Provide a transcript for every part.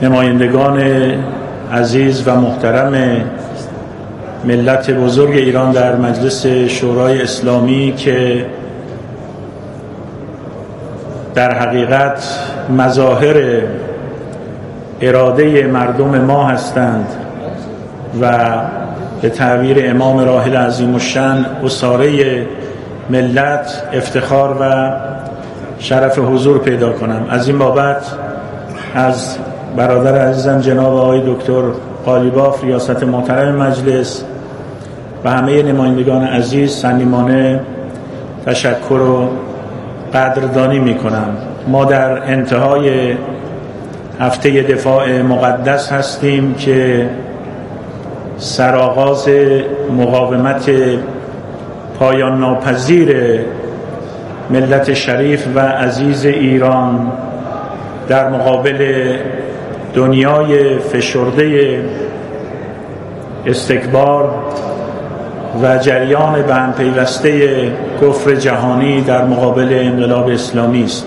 نمایندگان عزیز و محترم ملت بزرگ ایران در مجلس شورای اسلامی که در حقیقت مظاهر اراده مردم ما هستند و به تعبیر امام راحل عظیم الشأن اساره ملت افتخار و شرف حضور پیدا کنم. از این بابت از برادر عزیزم جناب آقای دکتر قالیباف ریاست محترم مجلس و همه نمایندگان عزیز صمیمانه تشکر و قدردانی می کنم. ما در انتهای هفته دفاع مقدس هستیم که سرآغاز مقاومت پایان ناپذیر ملت شریف و عزیز ایران در مقابل دنیای فشرده استکبار و جریان به هم پیوسته کفر جهانی در مقابل انقلاب اسلامی است.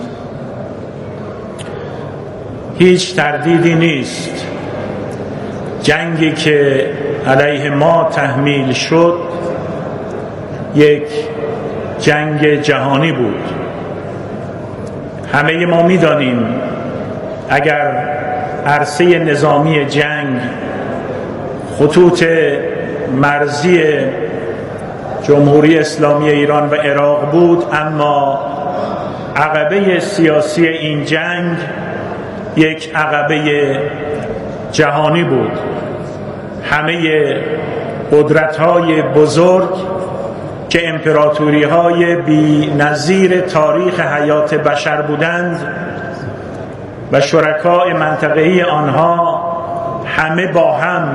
هیچ تردیدی نیست جنگی که علیه ما تحمیل شد یک جنگ جهانی بود. همه ما می‌دانیم اگر عرصه نظامی جنگ خطوط مرزی جمهوری اسلامی ایران و عراق بود، اما عقبه سیاسی این جنگ یک عقبه جهانی بود. همه قدرت‌های بزرگ که امپراتوری‌های بی‌نظیر تاریخ حیات بشر بودند و شرکای منطقه‌ای آنها همه با هم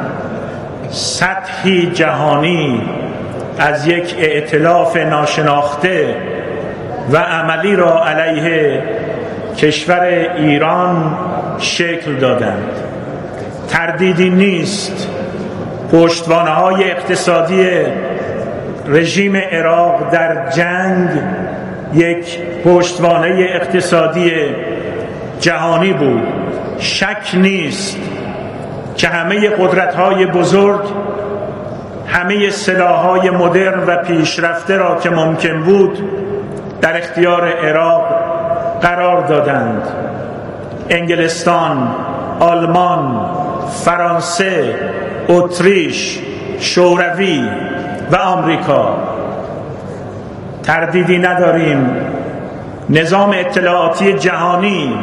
سطحی جهانی از یک ائتلاف ناشناخته و عملی را علیه کشور ایران شکل دادند. تردیدی نیست پشتوانه‌های اقتصادی رژیم عراق در جنگ یک پشتوانه اقتصادی جهانی بود. شک نیست که همه قدرت‌های بزرگ همه سلاح‌های مدرن و پیشرفته را که ممکن بود در اختیار عراق قرار دادند. انگلستان، آلمان، فرانسه، اتریش، شوروی و آمریکا. تردیدی نداریم نظام اطلاعاتی جهانی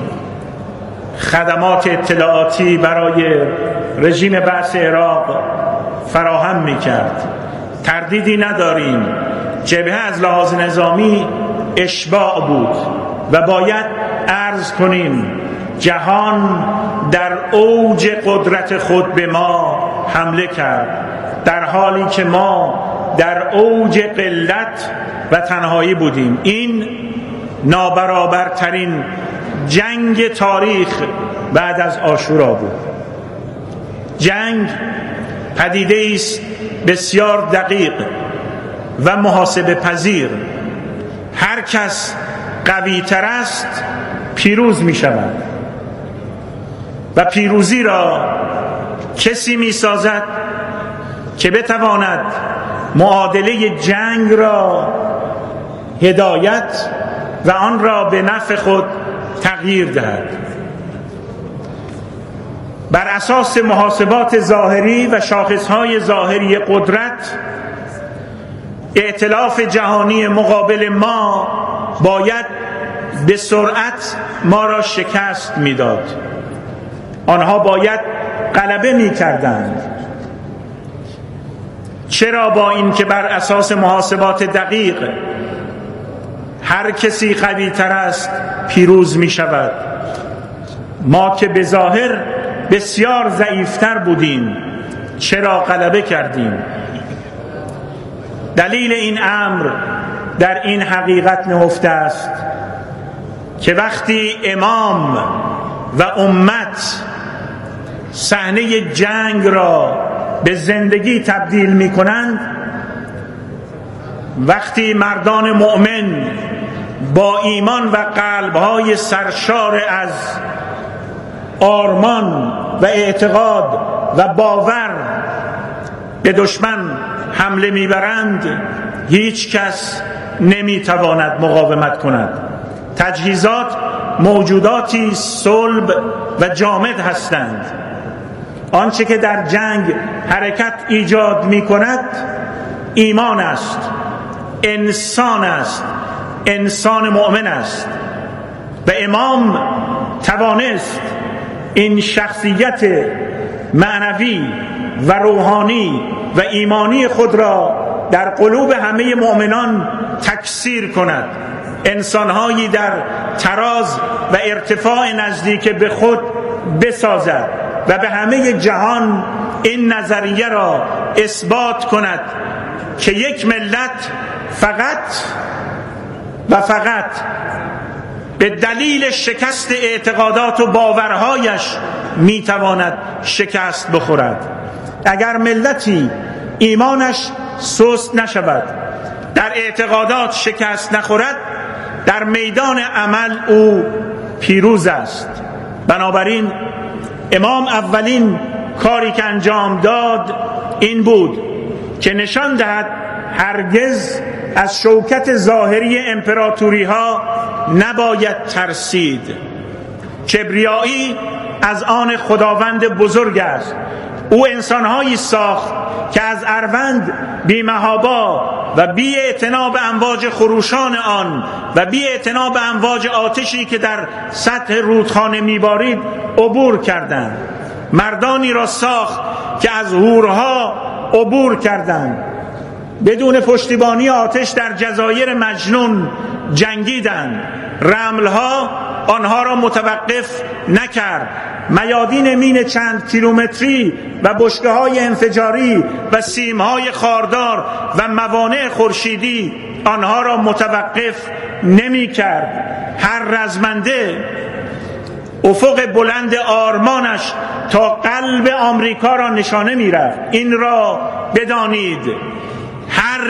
خدمات اطلاعاتی برای رژیم بعث عراق فراهم می‌کرد. تردیدی نداریم جبهه از لحاظ نظامی اشباع بود و باید عرض کنیم جهان در اوج قدرت خود به ما حمله کرد، در حالی که ما در اوج قلت و تنهایی بودیم. این نابرابرترین جنگ تاریخ بعد از عاشورا بود. جنگ پدیده است بسیار دقیق و محاسبه پذیر. هر کس قوی تر است پیروز می شود و پیروزی را کسی می سازد که بتواند معادله جنگ را هدایت و آن را به نفع خود تغییر دهد. بر اساس محاسبات ظاهری و شاخصهای ظاهری قدرت، ائتلاف جهانی مقابل ما باید به سرعت ما را شکست میداد. آنها باید غلبه میکردند. چرا با این که بر اساس محاسبات دقیق هر کسی قوی تر است پیروز می شود، ما که به ظاهر بسیار ضعیفتر بودیم چرا غلبه کردیم؟ دلیل این امر در این حقیقت نهفته است که وقتی امام و امت صحنه جنگ را به زندگی تبدیل می کنند، وقتی مردان مؤمن با ایمان و قلبهای سرشار از آرمان و اعتقاد و باور به دشمن حمله میبرند، هیچ کس نمیتواند مقاومت کند. تجهیزات موجوداتی صلب و جامد هستند. آنچه که در جنگ حرکت ایجاد میکند ایمان است، انسان است، انسان مؤمن است. و امام توانست این شخصیت معنوی و روحانی و ایمانی خود را در قلوب همه مؤمنان تکثیر کند. انسانهایی در تراز و ارتفاع نزدیک به خود بسازد و به همه جهان این نظریه را اثبات کند که یک ملت فقط و فقط به دلیل شکست اعتقادات و باورهایش میتواند شکست بخورد. اگر ملتی ایمانش سست نشود، در اعتقادات شکست نخورد، در میدان عمل او پیروز است. بنابراین امام اولین کاری که انجام داد این بود که نشان دهد هرگز از شوکت ظاهری امپراتوری ها نباید ترسید. کبریایی از آن خداوند بزرگ است. او انسانهایی ساخت که از اروند بی محابا و بی اعتنا به امواج خروشان آن و بی اعتنا به امواج آتشی که در سطح رودخانه میبارید عبور کردند. مردانی را ساخت که از هورها عبور کردند، بدون پشتیبانی آتش در جزایر مجنون جنگیدند. رملها آنها را متوقف نکرد. میادین مین چند کیلومتری و بشکه‌های انفجاری و سیم‌های خاردار و موانع خورشیدی آنها را متوقف نمی‌کرد. هر رزمنده افق بلند آرمانش تا قلب آمریکا را نشانه می‌رفت. این را بدانید، هر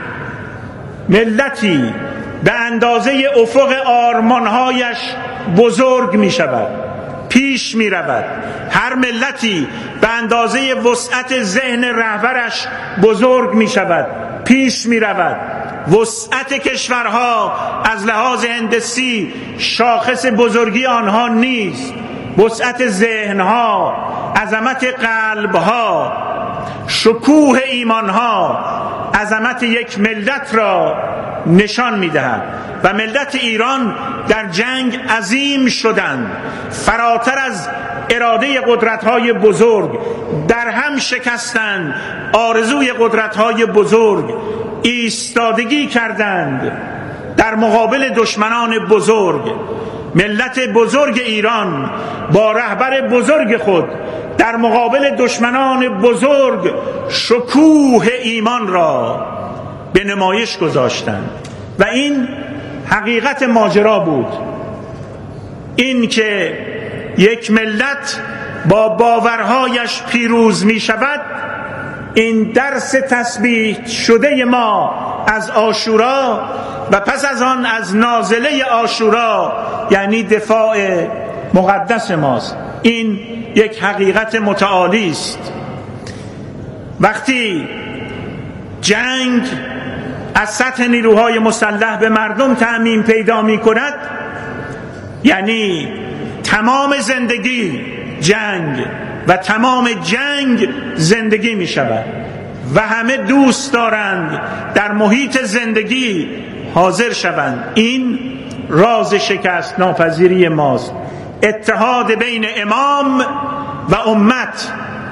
ملتی به اندازه افق آرمانهایش بزرگ می شود، پیش می رود. هر ملتی به اندازه وسعت ذهن رهبرش بزرگ می شود، پیش می رود. وسعت کشورها از لحاظ هندسی شاخص بزرگی آنها نیست. وسعت ذهنها، عظمت قلبها، شکوه ایمانها عظمت یک ملت را نشان می‌دهد. و ملت ایران در جنگ عظیم شدند، فراتر از اراده قدرت‌های بزرگ در هم شکستند، آرزوی قدرت‌های بزرگ، ایستادگی کردند در مقابل دشمنان بزرگ. ملت بزرگ ایران با رهبر بزرگ خود در مقابل دشمنان بزرگ شکوه ایمان را به نمایش گذاشتند. و این حقیقت ماجرا بود، این که یک ملت با باورهایش پیروز می شود. این درس تثبیت شده ما از عاشورا و پس از آن از نازله عاشورا، یعنی دفاع مقدس ماست. این یک حقیقت متعالی است. وقتی جنگ از سطح نیروهای مسلح به مردم تعمیم پیدا می کند، یعنی تمام زندگی جنگ و تمام جنگ زندگی می شود و همه دوست دارند در محیط زندگی حاضر شوند. این راز شکست ناپذیری ماست. اتحاد بین امام و امت،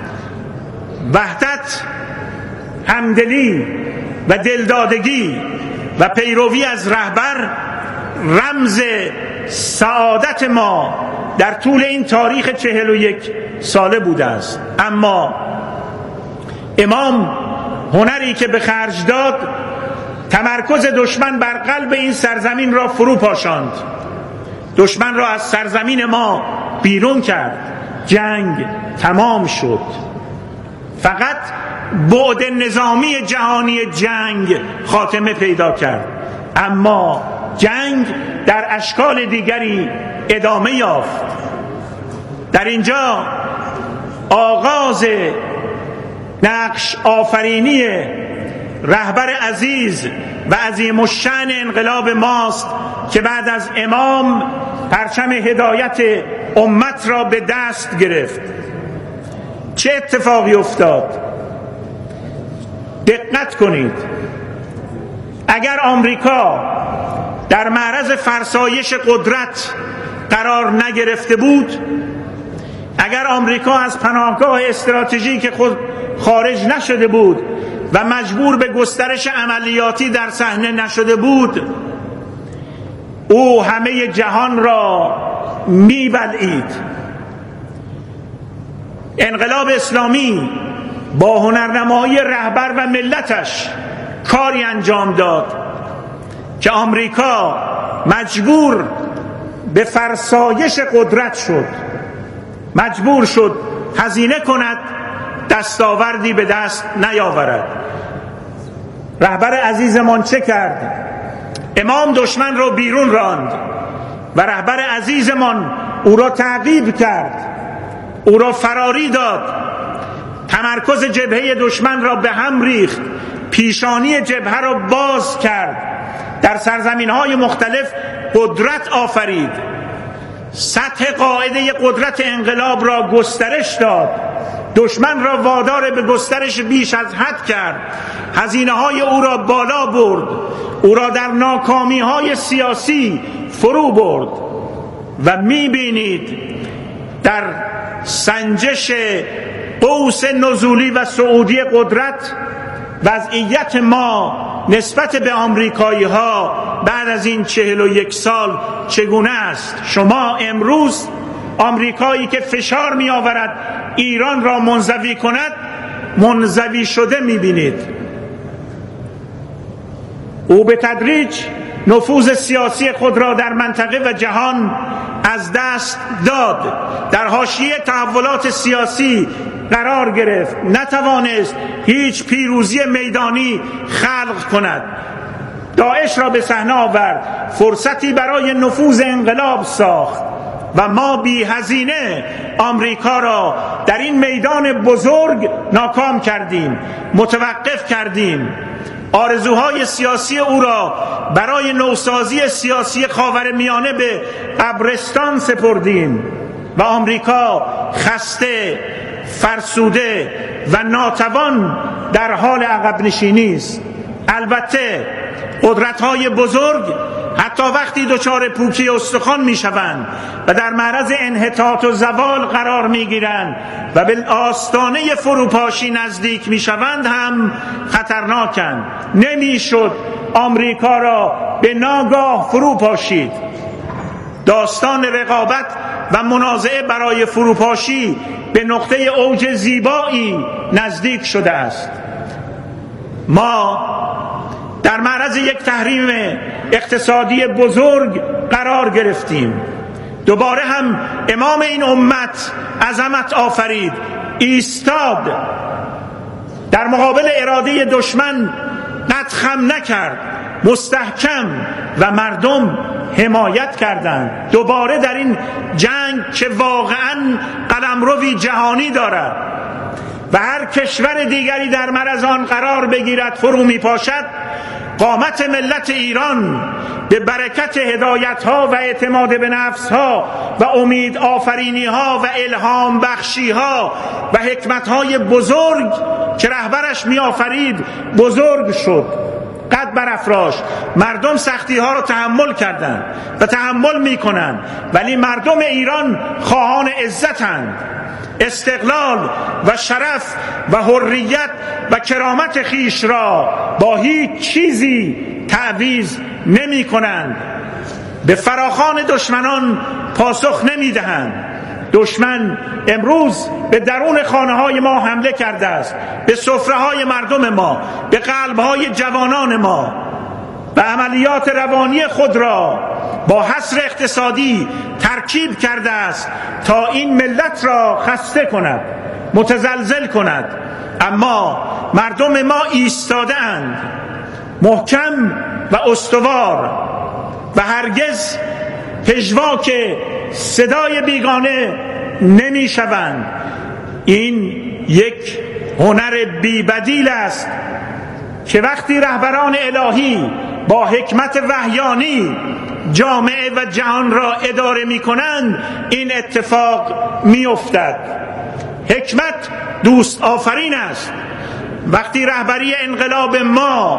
وحدت، همدلی و دلدادگی و پیروی از رهبر رمز سعادت ما در طول این تاریخ 41 ساله بوده است. اما امام هنری که به خرج داد، تمرکز دشمن بر قلب این سرزمین را فرو پاشاند، دشمن را از سرزمین ما بیرون کرد. جنگ تمام شد. فقط بعد نظامی جهانی جنگ خاتمه پیدا کرد، اما جنگ در اشکال دیگری ادامه یافت. در اینجا آغاز نقش آفرینی رهبر عزیز و عظیم الشأن انقلاب ماست که بعد از امام پرچم هدایت امت را به دست گرفت. چه اتفاقی افتاد؟ دقت کنید. اگر آمریکا در معرض فرسایش قدرت قرار نگرفته بود، اگر آمریکا از پناهگاه استراتژیک خود خارج نشده بود و مجبور به گسترش عملیاتی در صحنه نشده بود، او همه جهان را میبلعید. انقلاب اسلامی با هنرنمایی رهبر و ملتش کاری انجام داد که آمریکا مجبور به فرسایش قدرت شد، مجبور شد هزینه کند، دستاوردی به دست نیاورد. رهبر عزیزمان چه کرد؟ امام دشمن را بیرون راند و رهبر عزیزمان او را تعقیب کرد، او را فراری داد، تمرکز جبهه دشمن را به هم ریخت، پیشانی جبهه را باز کرد، در سرزمین‌های مختلف قدرت آفرید، سطح قاعده قدرت انقلاب را گسترش داد، دشمن را وادار به گسترش بیش از حد کرد، هزینه‌های او را بالا برد، او را در ناکامی‌های سیاسی فرو برد. و می‌بینید در سنجش قوس نزولی و صعودی قدرت وضعیت ما نسبت به آمریکایی ها بعد از این 41 سال چگونه است؟ شما امروز آمریکایی که فشار می آورد ایران را منزوی کند، منزوی شده می بینید. او به تدریج نفوذ سیاسی خود را در منطقه و جهان از دست داد، در حاشیه تحولات سیاسی قرار گرفت، نتوانست هیچ پیروزی میدانی خلق کند، داعش را به صحنه آورد، فرصتی برای نفوذ انقلاب ساخت و ما بی هزینه آمریکا را در این میدان بزرگ ناکام کردیم، متوقف کردیم. آرزوهای سیاسی او را برای نوسازی سیاسی خاورمیانه به قبرستان سپردیم و آمریکا خسته، فرسوده و ناتوان در حال عقب نشینی است. البته قدرت‌های بزرگ حتی وقتی دچار پوکی استخوان می‌شوند و در معرض انحطاط و زوال قرار می‌گیرند و به آستانه فروپاشی نزدیک می‌شوند هم خطرناکند. نمی‌شد آمریکا را به ناگاه فروپاشید. داستان رقابت و منازعه برای فروپاشی به نقطه اوج زیبایی نزدیک شده است. ما در معرض یک تحریم اقتصادی بزرگ قرار گرفتیم. دوباره هم امام این امت عظمت آفرید، ایستاد، در مقابل اراده دشمن قد خم نکرد، مستحکم و مردم حمایت کردند. دوباره در این جنگ که واقعاً قلمروی جهانی دارد و هر کشور دیگری در معرض آن قرار بگیرد فرو می پاشد، قامت ملت ایران به برکت هدایت‌ها و اعتماد به نفس‌ها و امید آفرینی‌ها و الهام بخشی‌ها و حکمت‌های بزرگ که رهبرش می‌آفرید بزرگ شد، قد برافراشت. مردم سختی‌ها را تحمل کردند و تحمل می‌کنند، ولی مردم ایران خواهان عزتند. استقلال و شرف و حریت و کرامت خیش را با هیچ چیزی تعویض نمی کنند. به فراخوان دشمنان پاسخ نمی دهند. دشمن امروز به درون خانه های ما حمله کرده است، به سفره های مردم ما، به قلب های جوانان ما، و عملیات روانی خود را با حصر اقتصادی ترکیب کرده است تا این ملت را خسته کند، متزلزل کند. اما مردم ما ایستاده اند، محکم و استوار، و هرگز پژواک صدای بیگانه نمی شوند. این یک هنر بی‌بدیل است که وقتی رهبران الهی با حکمت وحیانی جامعه و جهان را اداره می کنند این اتفاق می افتد. حکمت دوست آفرین است. وقتی رهبری انقلاب ما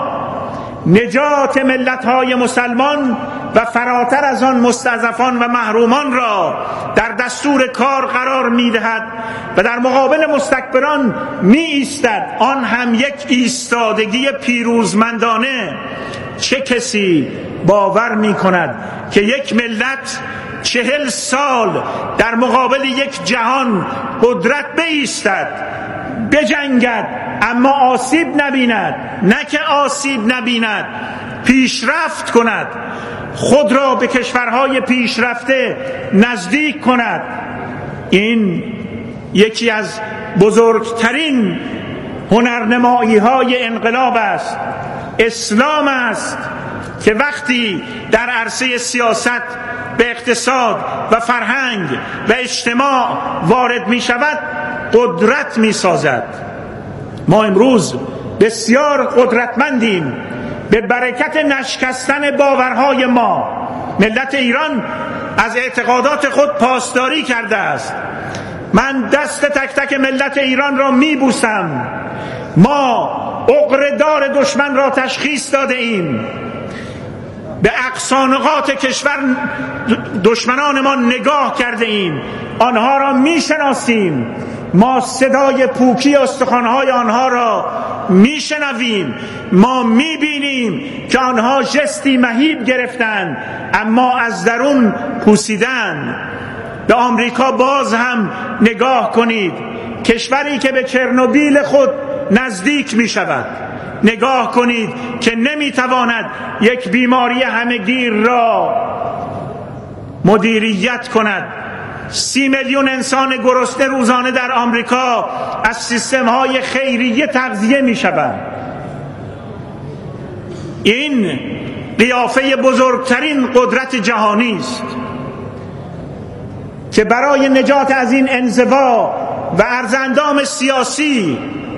نجات ملت‌های مسلمان و فراتر از آن مستضعفان و محرومان را در دستور کار قرار می‌دهد و در مقابل مستکبران می‌ایستد، آن هم یک ایستادگی پیروزمندانه، چه کسی باور می‌کند که یک ملت 40 سال در مقابل یک جهان قدرت بایستد، بجنگد اما آسیب نبیند، نه که آسیب نبیند پیشرفت کند، خود را به کشورهای پیشرفته نزدیک کند؟ این یکی از بزرگترین هنرنمایی‌های انقلاب است. اسلام است که وقتی در عرصه سیاست به اقتصاد و فرهنگ و اجتماع وارد می شود قدرت می سازد. ما امروز بسیار قدرتمندیم به برکت نشکستن باورهای ما. ملت ایران از اعتقادات خود پاسداری کرده است. من دست تک تک ملت ایران را می بوسم. ما عقره‌دار دشمن را تشخیص داده ایم. به اقصا نقاط کشور دشمنان ما نگاه کرده ایم، آنها را می شناسیم. ما صدای پوکی استخوان‌های آنها را می شنویم. ما می بینیم که آنها جستی مهیب گرفتند اما از درون پوسیدند. به آمریکا باز هم نگاه کنید، کشوری که به چرنوبیل خود نزدیک می شود. نگاه کنید که نمی تواند یک بیماری همه‌گیر را مدیریت کند. 30 میلیون انسان گرسنه روزانه در آمریکا از سیستم‌های خیریه تغذیه می‌شوند. این قیافه بزرگترین قدرت جهانی است که برای نجات از این انزوا و ارزاندام سیاسی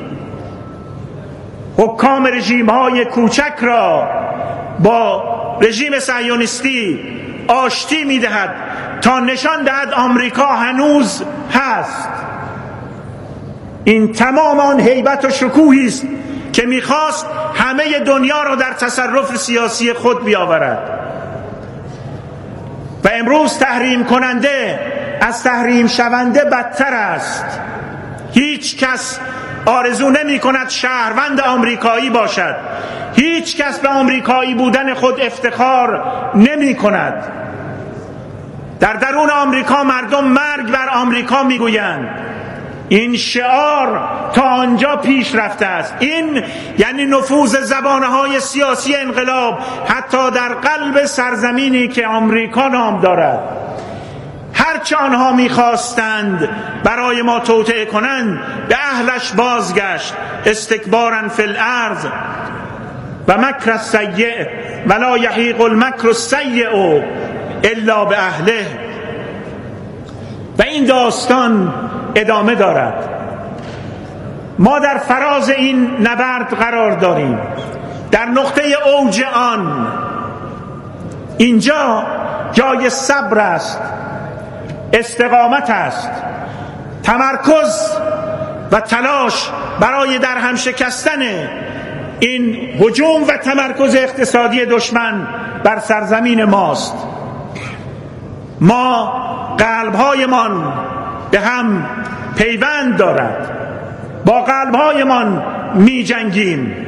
حکام رژیم‌های کوچک را با رژیم صهیونیستی آشتی می‌دهد تا نشان دهد آمریکا هنوز هست. این تمام آن هیبت و شکوهی است که می‌خواست همه دنیا را در تصرف سیاسی خود بیاورد و امروز تحریم کننده از تحریم شونده بدتر است. هیچ کس آرزو نمی کند شهروند آمریکایی باشد. هیچ کس به آمریکایی بودن خود افتخار نمی کند. در درون آمریکا مردم مرگ بر آمریکا می گویند. این شعار تا آنجا پیش رفته است. این یعنی نفوذ زبانه‌های سیاسی انقلاب حتی در قلب سرزمینی که آمریکا نام دارد. هرچه آنها می‌خواستند برای ما توطئه کنند به اهلش بازگشت. استکباراً فی الارض و مکر السیء ولا یحیق المکر السیء الا به اهله. و این داستان ادامه دارد. ما در فراز این نبرد قرار داریم، در نقطه اوج آن. اینجا جای صبر است، استقامت است، تمرکز و تلاش برای در هم شکستن این هجوم و تمرکز اقتصادی دشمن بر سرزمین ماست. ما قلب‌هایمان به هم پیوند دارد، با قلب‌هایمان می جنگیم.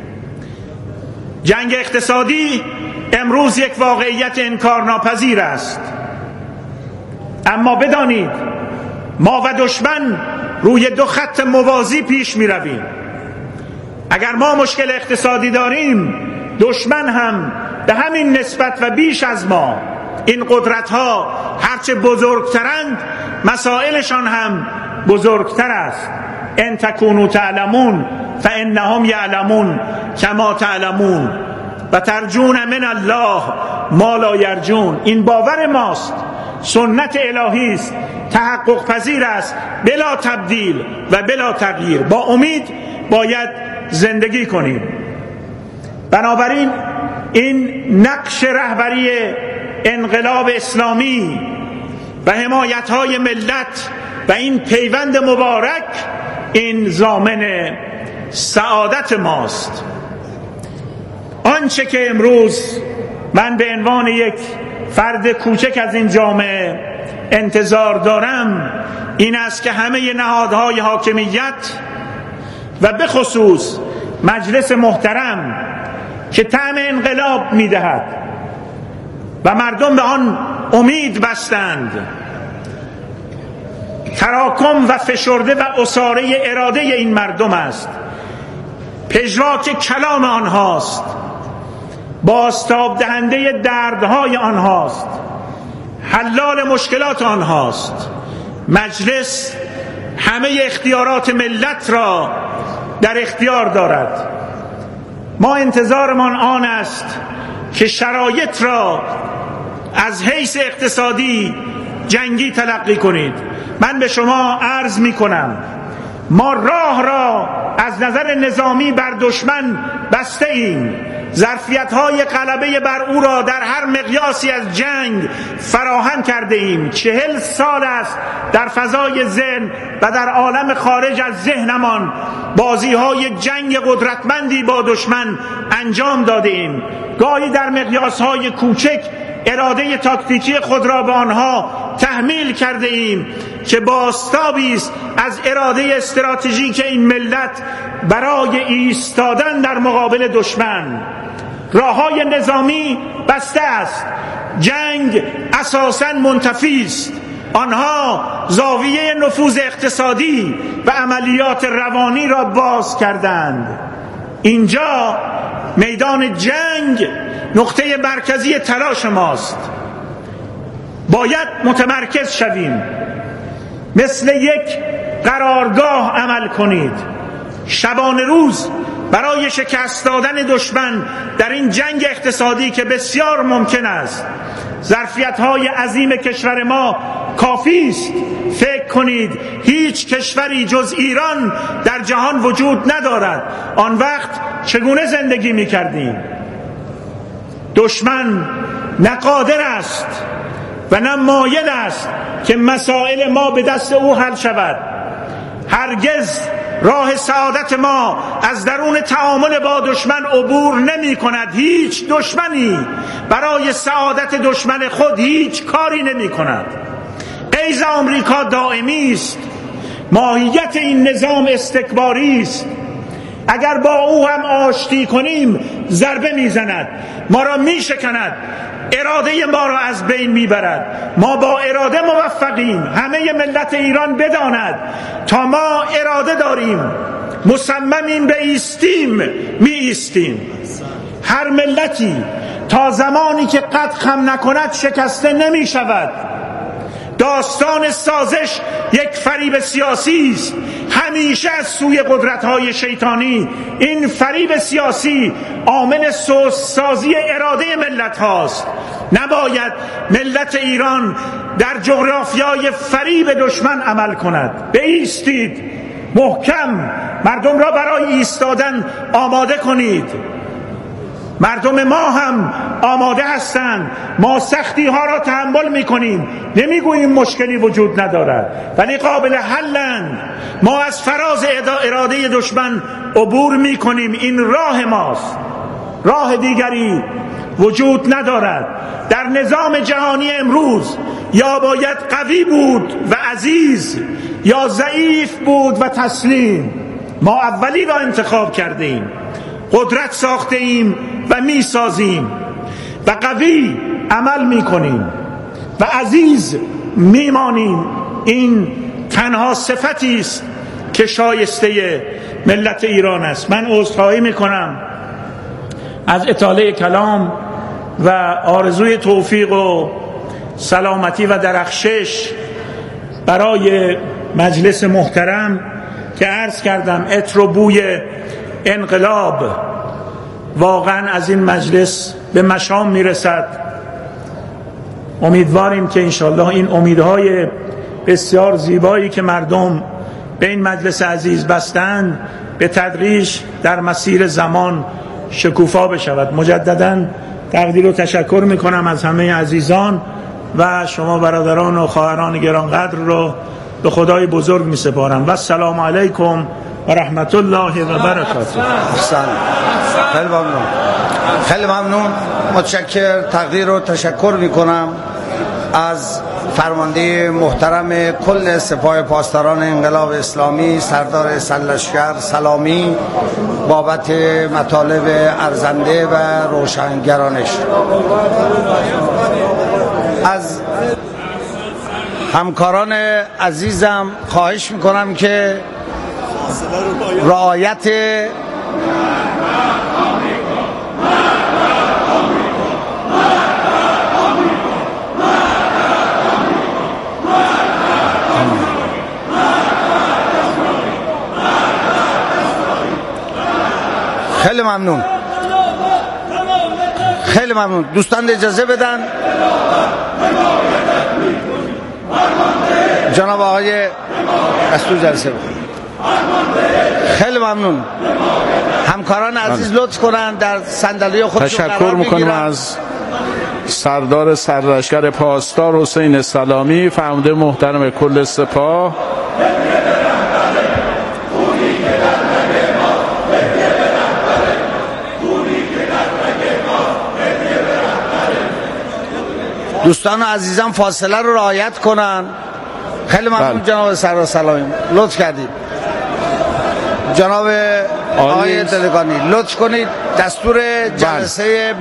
جنگ اقتصادی امروز یک واقعیت انکارناپذیر است، اما بدانید ما و دشمن روی دو خط موازی پیش می رویم. اگر ما مشکل اقتصادی داریم، دشمن هم به همین نسبت و بیش از ما. این قدرت ها هرچه بزرگترند مسائلشان هم بزرگتر است. ان تکونوا تعلمون فانهم یعلمون کما تعلمون. و ترجون من الله ما لا یرجون. این باور ماست، سنت الهی است، تحقق پذیر است، بلا تبدیل و بلا تغییر. با امید باید زندگی کنیم. بنابراین این نقش رهبری انقلاب اسلامی و حمایت‌های ملت و این پیوند مبارک، این ضامن سعادت ماست. آنچه که امروز من به عنوان یک فرد کوچک از این جامعه انتظار دارم این است که همه نهادهای حاکمیت و به خصوص مجلس محترم که طعم انقلاب می‌دهد و مردم به آن امید بستند، تراکم و فشرده و اساره اراده این مردم است، پژواک کلام آنهاست، بازتاب دهنده دردهای آنهاست، حلال مشکلات آنهاست. مجلس همه اختیارات ملت را در اختیار دارد. ما انتظارمان آن است که شرایط را از حیث اقتصادی جنگی تلقی کنید. من به شما عرض می کنم ما راه را از نظر نظامی بر دشمن بسته ایم. ظرفیت‌های غلبه بر او را در هر مقیاسی از جنگ فراهم کرده ایم. 40 سال است در فضای ذهن و در عالم خارج از ذهنمان بازی‌های جنگ قدرتمندی با دشمن انجام داده ایم. گاهی در مقیاس‌های کوچک اراده تاکتیکی خود را به آنها تحمیل کرده ایم که بازتابی است از اراده استراتژیک این ملت برای ایستادن در مقابل دشمن. راه‌های نظامی بسته است، جنگ اساساً منتفی است. آنها زاویه نفوذ اقتصادی و عملیات روانی را باز کردند. اینجا میدان جنگ نقطه مرکزی تلاش ماست. باید متمرکز شویم، مثل یک قرارگاه عمل کنید، شبانه روز برای شکست دادن دشمن در این جنگ اقتصادی که بسیار ممکن است. ظرفیت‌های عظیم کشور ما کافی است. فکر کنید هیچ کشوری جز ایران در جهان وجود ندارد. آن وقت چگونه زندگی می‌کردیم؟ دشمن نه قادر است و نه مایل است که مسائل ما به دست او حل شود. هرگز راه سعادت ما از درون تعامل با دشمن عبور نمی کند. هیچ دشمنی برای سعادت دشمن خود هیچ کاری نمی کند. غیظ آمریکا دائمی است. ماهیت این نظام استکباری است. اگر با او هم آشتی کنیم ضربه میزند، ما را میشکند، اراده ما را از بین میبرد. ما با اراده موفقیم. همه ملت ایران بداند تا ما اراده داریم، مصممیم به ایستیم، می ایستیم. هر ملتی تا زمانی که قد خم نکند شکسته نمی شود. داستان سازش یک فریب سیاسی است، همیشه از سوی قدرت‌های شیطانی. این فریب سیاسی عامل سازی اراده ملت هاست. نباید ملت ایران در جغرافیای فریب دشمن عمل کند. بایستید محکم، مردم را برای ایستادن آماده کنید. مردم ما هم آماده هستند. ما سختی ها را تحمل میکنیم، نمیگوییم مشکلی وجود ندارد، ولی قابل حلند. ما از فراز اراده دشمن عبور میکنیم. این راه ماست، راه دیگری وجود ندارد. در نظام جهانی امروز یا باید قوی بود و عزیز یا ضعیف بود و تسلیم. ما اولی را انتخاب کرده ایم، قدرت ساخته ایم و می سازیم و قوی عمل می کنیم و عزیز می مانیم. این تنها صفتی است که شایسته ملت ایران است. من عذرخواهی می کنم از اطاله کلام و آرزوی توفیق و سلامتی و درخشش برای مجلس محترم که عرض کردم عطر و بوی انقلاب واقعا از این مجلس به مشام میرسد. امیدواریم که انشالله این امیدهای بسیار زیبایی که مردم به این مجلس عزیز بستند به تدریج در مسیر زمان شکوفا بشود. مجدداً تقدیر و تشکر میکنم از همه عزیزان و شما برادران و خواهران گرانقدر رو به خدای بزرگ میسپارم و السلام علیکم و رحمت الله و برکاته. خیلی ممنون. متشکر. تقدیر و تشکر میکنم از فرمانده محترم کل سپاه پاسداران انقلاب اسلامی سردار سرلشکر سلامی بابت مطالب ارزنده و روشنگرانش. از همکاران عزیزم خواهش میکنم که رعایت خیلی ممنون. خیلی ممنون. دوستان اجازه بدن جناب آقای دستور جلسه بود. خیلی ممنون. همکاران عزیز لطف کنن در صندلی خودشون قرار تشکر میکنم بگیرن. از سردار سرلشکر پاسدار حسین سلامی فرمانده محترم کل سپاه. دوستان و عزیزان فاصله رو رعایت کنن. خیلی ممنون. جناب سردار سلامی لطف کردید. جناب آقای دلگانی لطف کنید دستور جلسه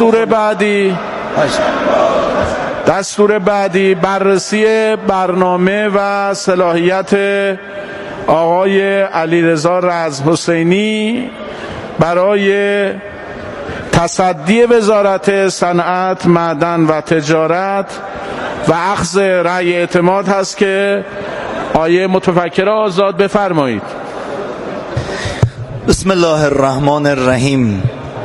دستور بعدی بررسی برنامه و صلاحیت آقای علیرضا رزمحسینی برای تصدی وزارت صنعت، معدن و تجارت و اخذ رأی اعتماد هست که آیه متفکر آزاد بفرمایید. بسم الله الرحمن الرحیم.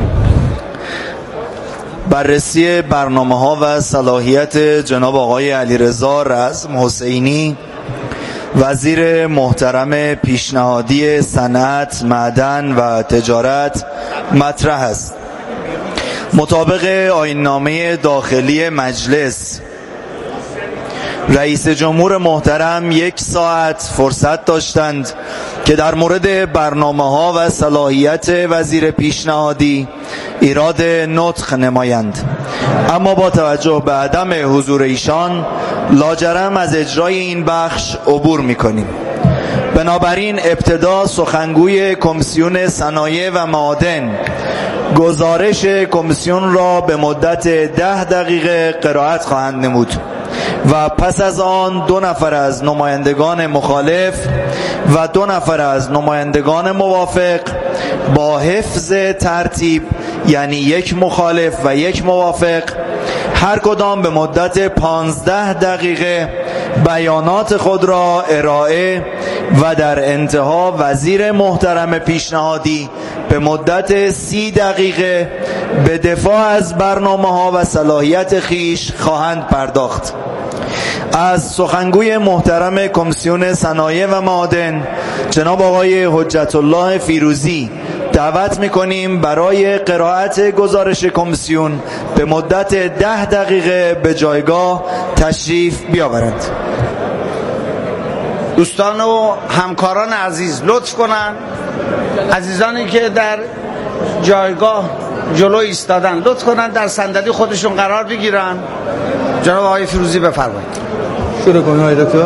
بررسی برنامه‌ها و صلاحیت جناب آقای علیرضا رزمحسینی وزیر محترم پیشنهادی صنعت، معدن و تجارت مطرح است. مطابق آیین‌نامه داخلی مجلس رئیس جمهور محترم 1 ساعت فرصت داشتند که در مورد برنامه‌ها و صلاحیت وزیر پیشنهادی ایراد نطق نمایند، اما با توجه به عدم حضور ایشان لاجرم از اجرای این بخش عبور می‌کنیم. بنابراین ابتدا سخنگوی کمیسیون صنایع و معادن گزارش کمیسیون را به مدت 10 دقیقه قرائت خواهند نمود و پس از آن 2 نفر از نمایندگان مخالف و 2 نفر از نمایندگان موافق با حفظ ترتیب، یعنی 1 مخالف و 1 موافق، هر کدام به مدت 15 دقیقه بیانات خود را ارائه و در انتها وزیر محترم پیشنهادی به مدت 30 دقیقه به دفاع از برنامه‌ها و صلاحیت خیش خواهند پرداخت. از سخنگوی محترم کمیسیون صنایع و معادن جناب آقای حجت الله فیروزی دعوت می‌کنیم برای قرائت گزارش کمیسیون به مدت 10 دقیقه به جایگاه تشریف بیاورند. دوستان و همکاران عزیز لطف کنن، عزیزانی که در جایگاه جلو ایستادن لطف کنن در صندلی خودشون قرار بگیرن. جناب آقای فیروزی بفرمایید. شروع کنید آقای دکتر.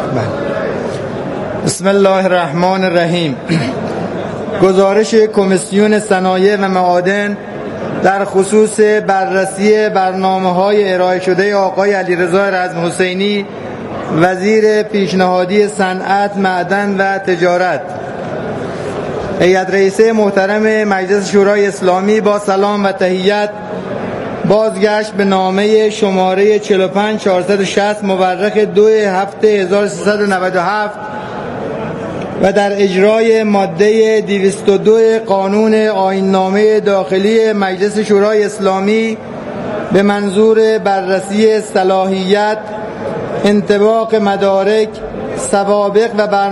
بسم الله الرحمن الرحیم. گزارش کمیسیون صنایع و معادن در خصوص بررسی برنامه‌های ارائه شده آقای علیرضا رزمحسینی وزیر پیشنهادی صنعت، معدن و تجارت. هیئت رئیسه محترم مجلس شورای اسلامی با سلام و تحیت بازگشت به نامه شماره 45460 مورخ 2/7/1397 و در اجرای ماده 202 قانون آیین‌نامه داخلی مجلس شورای اسلامی به منظور بررسی صلاحیت، انطباق مدارک، سوابق و